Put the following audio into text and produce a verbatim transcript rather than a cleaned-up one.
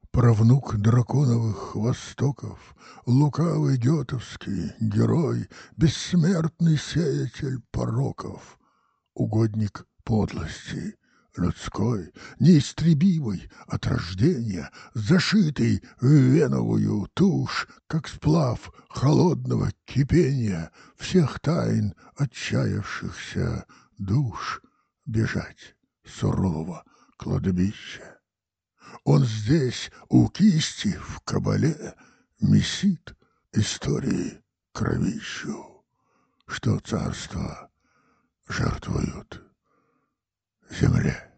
Правнук драконовых востоков, лукавый гетовский герой, бессмертный сеятель пороков, угодник подлости людской, неистребимый от рождения, зашитый в веновую тушь, как сплав холодного кипения всех тайн отчаявшихся душ, бежать сурового кладбища. Он здесь у кисти в кабале месит истории кровищу, что царство жертвуют земле.